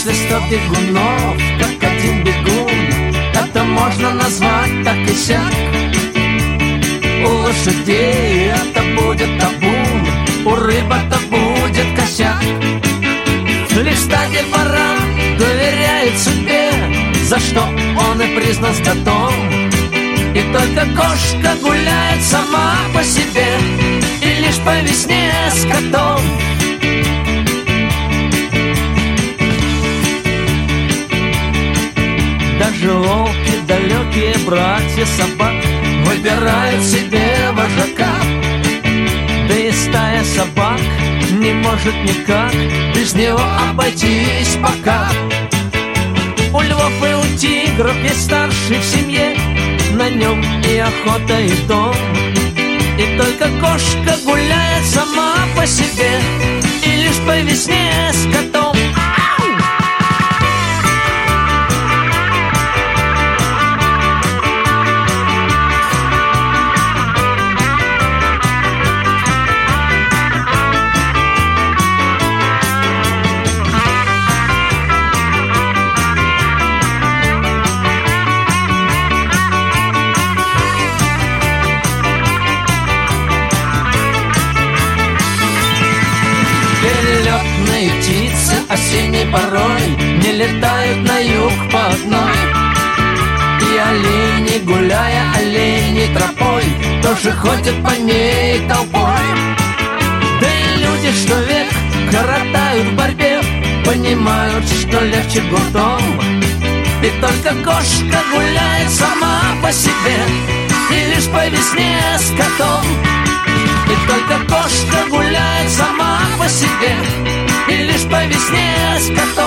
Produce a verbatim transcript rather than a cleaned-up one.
Если сто бегунов, как один бегун, это можно назвать так и сяк. У лошадей это будет табун, у рыб это будет косяк. Лишь стадий баран доверяет судьбе, за что он и признан скотом. И только кошка гуляет сама по себе, и лишь по весне с котом. Даже волки, далекие братья собак, выбирают себе вожака. Да и стая собак не может никак без него обойтись пока. У львов и у тигров есть старший в семье, на нем и охота, и дом. И только кошка гуляет сама по себе, и лишь по весне с котом. Перелетные птицы осенней порой не летают на юг по одной. И олени, гуляя оленей тропой, тоже ходят по ней толпой. Да и люди, что век коротают в борьбе, понимают, что легче гуртом. И только кошка гуляет сама по себе, и лишь по весне с котом. И только кошка гуляет сама по себе, и лишь по весне с котом.